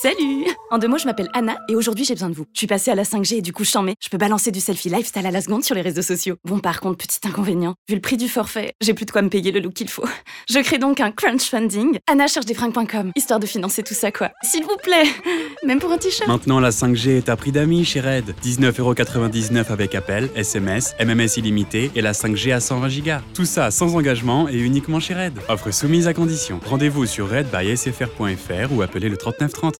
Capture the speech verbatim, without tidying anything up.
Salut! En deux mots, je m'appelle Anna et aujourd'hui j'ai besoin de vous. Je suis passée à la cinq G et du coup j'en mets. Je peux balancer du selfie lifestyle à la seconde sur les réseaux sociaux. Bon, par contre, petit inconvénient, vu le prix du forfait, j'ai plus de quoi me payer le look qu'il faut. Je crée donc un crowdfunding. Anna cherche des fringues point com, histoire de financer tout ça quoi. S'il vous plaît, même pour un t-shirt. Maintenant, la cinq G est à prix d'amis chez Red. dix-neuf euros quatre-vingt-dix-neuf avec appel, S M S, M M S illimité et la cinq G à cent vingt gigas. Tout ça sans engagement et uniquement chez Red. Offre soumise à condition. Rendez-vous sur red by s f r point f r ou appelez le trente-neuf trente.